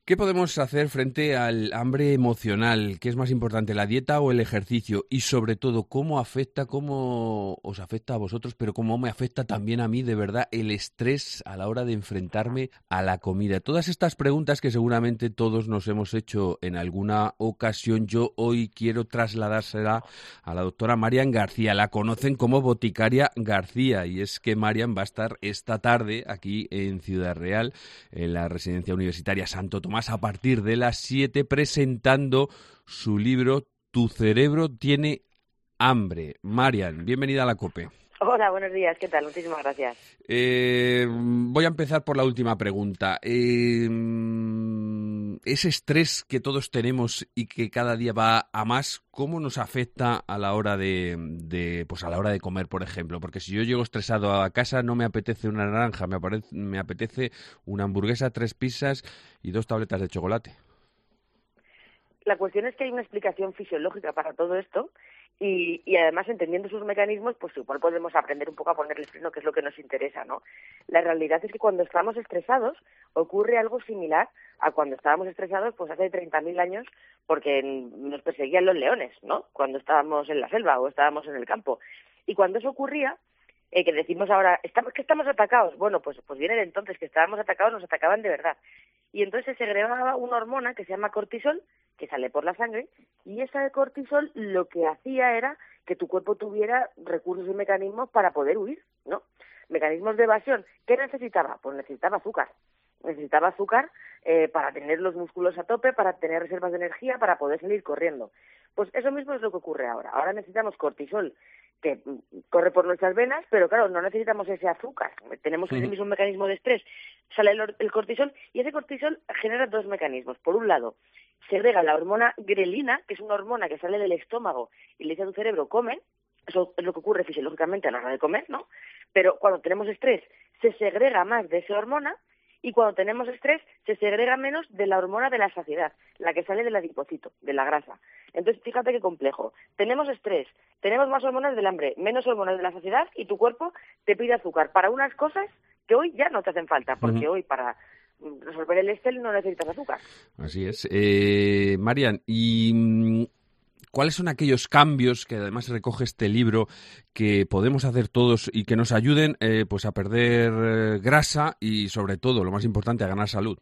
¿Qué podemos hacer frente al hambre emocional? ¿Qué es más importante, la dieta o el ejercicio? Y sobre todo, ¿cómo os afecta a vosotros, pero cómo me afecta también a mí, de verdad, el estrés a la hora de enfrentarme a la comida? Todas estas preguntas que seguramente todos nos hemos hecho en alguna ocasión, yo hoy quiero trasladársela a la doctora Marian García. La conocen como Boticaria García, y es que Marian va a estar esta tarde aquí en Ciudad Real, en la Residencia Universitaria Santo Tomás, a partir de las 7, presentando su libro Tu cerebro tiene hambre. Marian, bienvenida a la COPE. Hola, buenos días, ¿qué tal? Muchísimas gracias. Voy a empezar por la última pregunta. Ese estrés que todos tenemos y que cada día va a más, ¿cómo nos afecta a la hora de a la hora de comer, por ejemplo? Porque si yo llego estresado a casa, no me apetece una naranja, me apetece una hamburguesa, 3 pizzas y 2 tabletas de chocolate. La cuestión es que hay una explicación fisiológica para todo esto y además, entendiendo sus mecanismos, pues igual podemos aprender un poco a ponerle freno, que es lo que nos interesa, ¿no? La realidad es que cuando estamos estresados ocurre algo similar a cuando estábamos estresados pues hace 30.000 años, porque nos perseguían los leones, ¿no? Cuando estábamos en la selva o estábamos en el campo. Y cuando eso ocurría, que decimos ahora, que estamos atacados. Bueno, pues viene de entonces que estábamos atacados, nos atacaban de verdad. Y entonces se segregaba una hormona que se llama cortisol, que sale por la sangre, y esa de cortisol lo que hacía era que tu cuerpo tuviera recursos y mecanismos para poder huir, ¿no? Mecanismos de evasión. ¿Qué necesitaba? Pues necesitaba azúcar. Necesitaba azúcar para tener los músculos a tope, para tener reservas de energía, para poder salir corriendo. Pues eso mismo es lo que ocurre ahora. Ahora necesitamos cortisol, que corre por nuestras venas, pero claro, no necesitamos ese azúcar. Tenemos ese mismo mecanismo de estrés. Sale el cortisol, y ese cortisol genera dos mecanismos. Por un lado, segrega la hormona grelina, que es una hormona que sale del estómago y le dice a tu cerebro, come. Eso es lo que ocurre fisiológicamente a la hora de comer, ¿no? Pero cuando tenemos estrés, se segrega más de esa hormona, y cuando tenemos estrés, se segrega menos de la hormona de la saciedad, la que sale del adipocito, de la grasa. Entonces, fíjate qué complejo. Tenemos estrés, tenemos más hormonas del hambre, menos hormonas de la saciedad, y tu cuerpo te pide azúcar para unas cosas que hoy ya no te hacen falta, porque hoy para resolver el estrés no necesitas azúcar. Así es. Marian, ¿y cuáles son aquellos cambios que además recoge este libro que podemos hacer todos y que nos ayuden pues a perder grasa y, sobre todo, lo más importante, a ganar salud?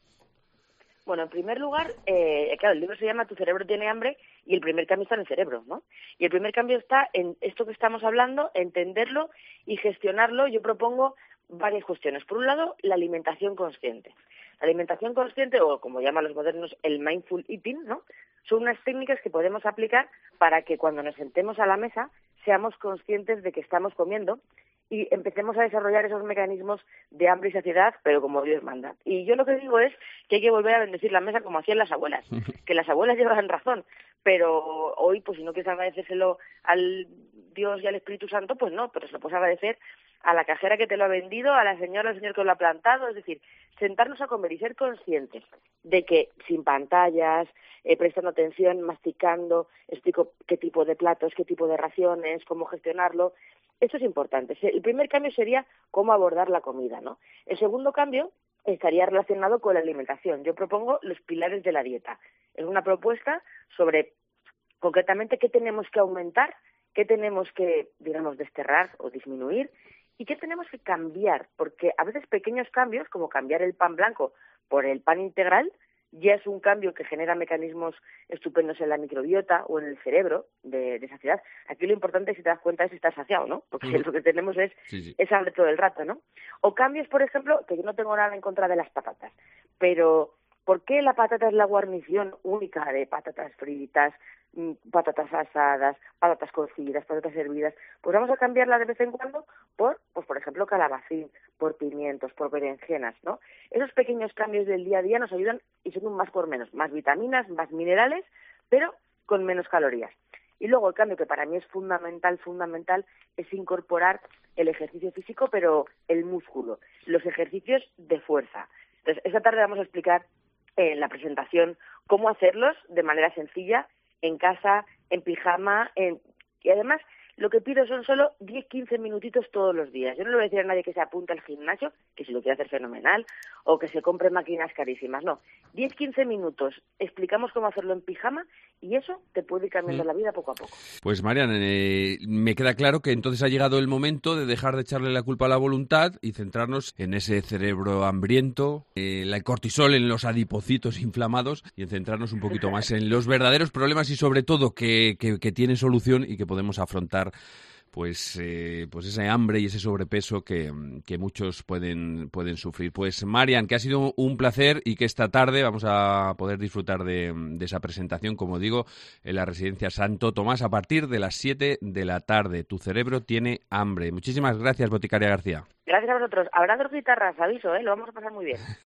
Bueno, en primer lugar, claro, el libro se llama Tu cerebro tiene hambre, y el primer cambio está en el cerebro, ¿no? Y el primer cambio está en esto que estamos hablando, entenderlo y gestionarlo. Yo propongo varias cuestiones. Por un lado, la alimentación consciente. La alimentación consciente, o como llaman los modernos, el mindful eating, ¿no? Son unas técnicas que podemos aplicar para que cuando nos sentemos a la mesa seamos conscientes de que estamos comiendo y empecemos a desarrollar esos mecanismos de hambre y saciedad, pero como Dios manda. Y yo lo que digo es que hay que volver a bendecir la mesa como hacían las abuelas, que las abuelas llevaban razón, pero hoy, pues si no quieres agradecérselo al Dios y al Espíritu Santo, pues no, pero se lo puedes agradecer a la cajera que te lo ha vendido, a la señora o al señor que lo ha plantado. Es decir, sentarnos a comer y ser conscientes de que sin pantallas, prestando atención, masticando, explico qué tipo de platos, qué tipo de raciones, cómo gestionarlo. Esto es importante. El primer cambio sería cómo abordar la comida, ¿no? El segundo cambio estaría relacionado con la alimentación. Yo propongo los pilares de la dieta. Es una propuesta sobre, concretamente, qué tenemos que aumentar, qué tenemos que, digamos, desterrar o disminuir, y qué tenemos que cambiar, porque a veces pequeños cambios, como cambiar el pan blanco por el pan integral, ya es un cambio que genera mecanismos estupendos en la microbiota o en el cerebro de saciedad. Aquí lo importante, si te das cuenta, es estar saciado, ¿no? Porque lo que tenemos es hambre todo el rato, ¿no? O cambios, por ejemplo, que yo no tengo nada en contra de las patatas, pero ¿por qué la patata es la guarnición única de patatas fritas, patatas asadas, patatas cocidas, patatas hervidas? Pues vamos a cambiarla de vez en cuando por, pues por ejemplo, calabacín, por pimientos, por berenjenas, ¿no? Esos pequeños cambios del día a día nos ayudan y son un más por menos, más vitaminas, más minerales, pero con menos calorías. Y luego el cambio que para mí es fundamental, es incorporar el ejercicio físico, pero el músculo, los ejercicios de fuerza. Entonces, esta tarde vamos a explicar en la presentación cómo hacerlos de manera sencilla, en casa, en pijama, y además lo que pido son solo 10-15 minutitos todos los días. Yo no le voy a decir a nadie que se apunte al gimnasio, que si lo quiere hacer fenomenal, o que se compre máquinas carísimas. No, 10-15 minutos, explicamos cómo hacerlo en pijama y eso te puede ir cambiando la vida poco a poco. Pues Marian, me queda claro que entonces ha llegado el momento de dejar de echarle la culpa a la voluntad y centrarnos en ese cerebro hambriento, el cortisol en los adipocitos inflamados y en centrarnos un poquito más en los verdaderos problemas y sobre todo que tienen solución y que podemos afrontar pues ese hambre y ese sobrepeso que muchos pueden sufrir. Pues Marian, que ha sido un placer y que esta tarde vamos a poder disfrutar de esa presentación, como digo, en la Residencia Santo Tomás a partir de las 7 de la tarde. Tu cerebro tiene hambre. Muchísimas gracias, boticaria García. Gracias a vosotros. Habrá dos guitarras, aviso, lo vamos a pasar muy bien.